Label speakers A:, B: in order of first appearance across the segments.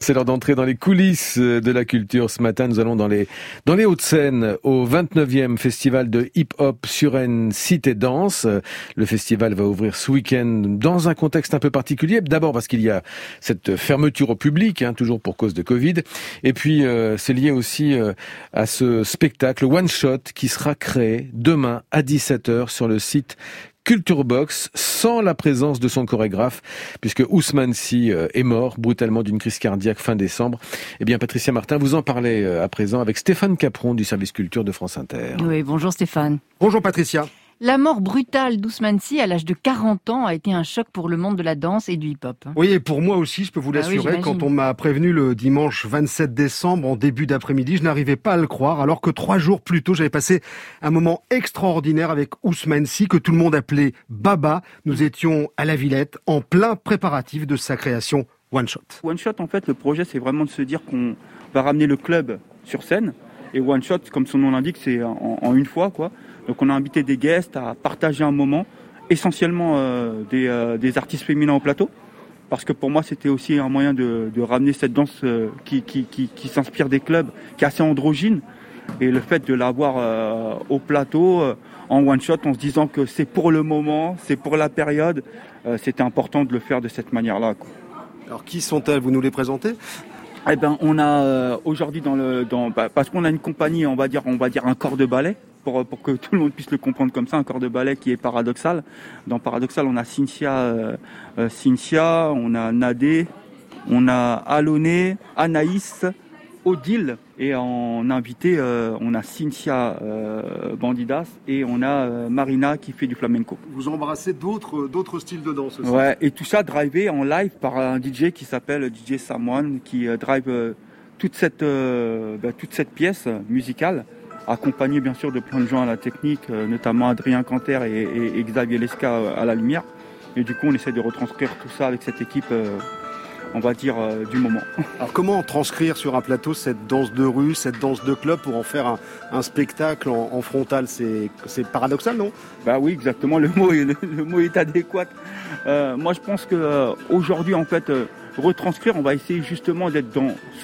A: C'est l'heure d'entrer dans les coulisses de la culture. Ce matin, nous allons dans les Hauts-de-Seine, au 29e festival de hip-hop Suresnes Cité Danse. Le festival va ouvrir ce week-end dans un contexte un peu particulier. D'abord parce qu'il y a cette fermeture au public, toujours pour cause de Covid. Et puis, c'est lié aussi à ce spectacle One Shot qui sera créé demain à 17h sur le site Culture Box, sans la présence de son chorégraphe, puisque Ousmane Sy est mort brutalement d'une crise cardiaque fin décembre. Eh bien, Patricia Martin, vous en parlez à présent avec Stéphane Capron du service culture de France Inter.
B: Oui, bonjour Stéphane.
C: Bonjour Patricia.
B: La mort brutale d'Ousmane Sy à l'âge de 40 ans a été un choc pour le monde de la danse et du hip-hop.
C: Oui, et pour moi aussi, je peux vous l'assurer, quand on m'a prévenu le dimanche 27 décembre, en début d'après-midi, je n'arrivais pas à le croire, alors que 3 jours plus tôt, j'avais passé un moment extraordinaire avec Ousmane Sy, que tout le monde appelait Baba. Nous étions à la Villette, en plein préparatif de sa création One Shot.
D: One Shot, en fait, le projet, c'est vraiment de se dire qu'on va ramener le club sur scène. Et One Shot, comme son nom l'indique, c'est en une fois, quoi. Donc on a invité des guests à partager un moment, essentiellement des artistes féminins au plateau, parce que pour moi c'était aussi un moyen de ramener cette danse qui s'inspire des clubs, qui est assez androgyne, et le fait de l'avoir au plateau, en one shot, en se disant que c'est pour le moment, c'est pour la période, c'était important de le faire de cette manière-là, quoi.
C: Alors qui sont-elles? Vous nous les présentez?
D: Eh ben, on a aujourd'hui parce qu'on a une compagnie, on va dire un corps de ballet, pour que tout le monde puisse le comprendre comme ça, un corps de ballet qui est Paradoxal. Dans Paradoxal, on a Cynthia, on a Nadé, on a Aloné, Anaïs, Odile, et en invité, on a Cynthia Bandidas et on a Marina qui fait du flamenco.
C: Vous embrassez d'autres styles de danse aussi.
D: Ouais, et tout ça drivé en live par un DJ qui s'appelle DJ Samoan, qui drive toute cette pièce musicale, accompagné bien sûr de plein de gens à la technique, notamment Adrien Canter et Xavier Lesca à la lumière. Et du coup, on essaie de retranscrire tout ça avec cette équipe, on va dire, du moment.
C: Alors comment transcrire sur un plateau cette danse de rue, cette danse de club pour en faire un spectacle en frontal? C'est paradoxal, non?
D: Bah oui, exactement, le mot est adéquat. Moi, je pense que aujourd'hui, en fait, retranscrire, on va essayer justement d'être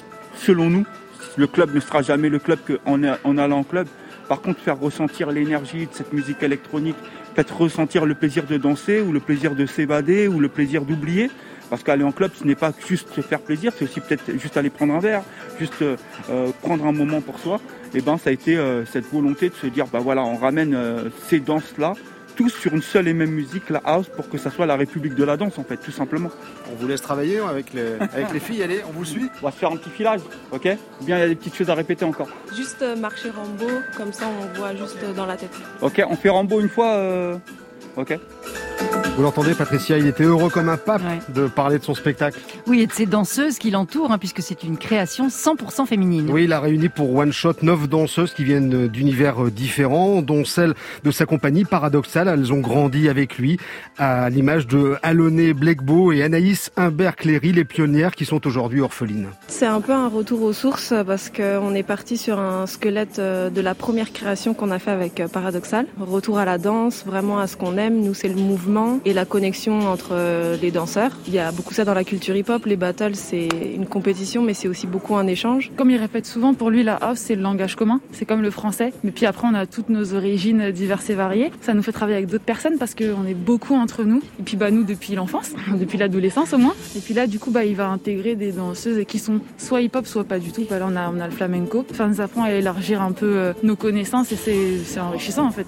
D: selon nous, le club ne sera jamais le club qu'en allant en club. Par contre, faire ressentir l'énergie de cette musique électronique, peut-être ressentir le plaisir de danser ou le plaisir de s'évader ou le plaisir d'oublier. Parce qu'aller en club, ce n'est pas juste se faire plaisir, c'est aussi peut-être juste aller prendre un verre, juste prendre un moment pour soi. Et ben, ça a été cette volonté de se dire, bah voilà, on ramène ces danses-là, tous sur une seule et même musique, la house, pour que ça soit la République de la danse, en fait, tout simplement.
C: On vous laisse travailler avec les filles, allez, on vous suit.
D: On va se faire un petit filage, ok? Bien, il y a des petites choses à répéter encore.
E: Juste marcher Rambo, comme ça on voit juste dans la tête.
D: Ok, on fait Rambo une fois, ok.
C: Vous l'entendez, Patricia, il était heureux comme un pape de parler de son spectacle.
B: Oui, et de ces danseuses qui l'entourent, puisque c'est une création 100% féminine.
C: Oui, il a réuni pour One Shot 9 danseuses qui viennent d'univers différents, dont celle de sa compagnie Paradoxal. Elles ont grandi avec lui, à l'image de Aloné Blekbo et Anaïs Humbert-Cléry, les pionnières qui sont aujourd'hui orphelines.
E: C'est un peu un retour aux sources parce qu'on est parti sur un squelette de la première création qu'on a fait avec Paradoxal. Retour à la danse, vraiment à ce qu'on aime. Nous, c'est le mouvement et la connexion entre les danseurs. Il y a beaucoup ça dans la culture hip-hop. Les battles, c'est une compétition, mais c'est aussi beaucoup un échange.
F: Comme il répète souvent, pour lui, la house, c'est le langage commun. C'est comme le français. Mais puis après, on a toutes nos origines diverses et variées. Ça nous fait travailler avec d'autres personnes parce qu'on est beaucoup entre nous. Et puis, nous, depuis l'enfance, depuis l'adolescence au moins. Et puis là, du coup, il va intégrer des danseuses qui sont soit hip-hop, soit pas du tout. Là, on a le flamenco. Ça nous apprend à élargir un peu nos connaissances et c'est enrichissant, en fait.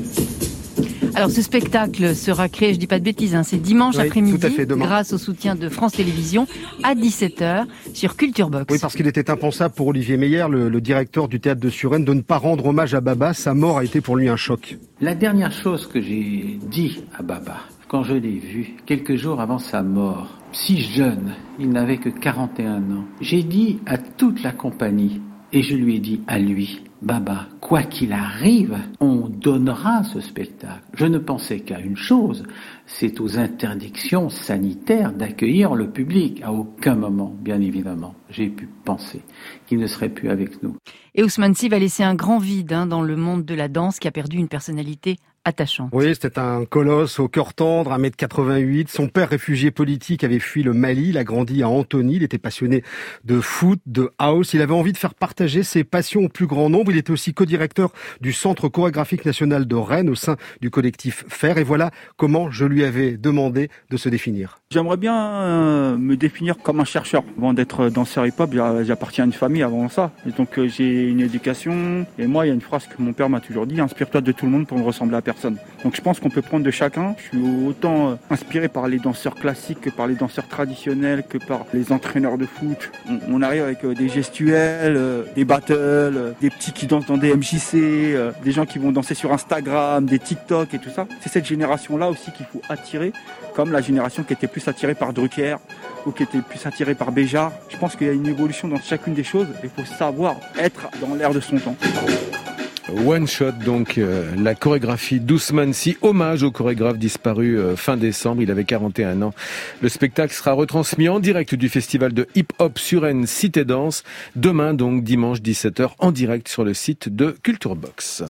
B: Alors ce spectacle sera créé, je dis pas de bêtises, c'est dimanche après-midi, grâce au soutien de France Télévisions, à 17h sur Culture Box.
C: Oui, parce qu'il était impensable pour Olivier Meyer, le directeur du théâtre de Suresnes, de ne pas rendre hommage à Baba. Sa mort a été pour lui un choc.
G: La dernière chose que j'ai dit à Baba, quand je l'ai vu, quelques jours avant sa mort, si jeune, il n'avait que 41 ans, j'ai dit à toute la compagnie, et je lui ai dit à lui, Baba, quoi qu'il arrive, on donnera ce spectacle. Je ne pensais qu'à une chose, c'est aux interdictions sanitaires d'accueillir le public. À aucun moment, bien évidemment, j'ai pu penser qu'il ne serait plus avec nous.
B: Et Ousmane Sy va laisser un grand vide dans le monde de la danse qui a perdu une personnalité attachante.
C: Oui, c'était un colosse au cœur tendre, 1m88. Son père, réfugié politique, avait fui le Mali. Il a grandi à Antony. Il était passionné de foot, de house. Il avait envie de faire partager ses passions au plus grand nombre. Il était aussi co-directeur du Centre chorégraphique national de Rennes au sein du collectif FAIR. Et voilà comment je lui avais demandé de se définir.
D: J'aimerais bien me définir comme un chercheur. Avant d'être danseur hip-hop, j'appartiens à une famille avant ça. Et donc j'ai une éducation. Et moi, il y a une phrase que mon père m'a toujours dit, inspire-toi de tout le monde pour ne ressembler à personne. Donc je pense qu'on peut prendre de chacun. Je suis autant inspiré par les danseurs classiques que par les danseurs traditionnels, que par les entraîneurs de foot. On arrive avec des gestuels, des battles, des petits qui dansent dans des MJC, des gens qui vont danser sur Instagram, des TikTok et tout ça. C'est cette génération-là aussi qu'il faut attirer, comme la génération qui était plus attirée par Drucker ou qui était plus attirée par Béjart. Je pense qu'il y a une évolution dans chacune des choses. Il faut savoir être dans l'air de son temps.
A: One Shot, donc la chorégraphie d'Ousmane Sy, hommage au chorégraphe disparu fin décembre, il avait 41 ans. Le spectacle sera retransmis en direct du festival de hip-hop Suresnes Cité Danse, demain donc dimanche 17h en direct sur le site de Culture Box.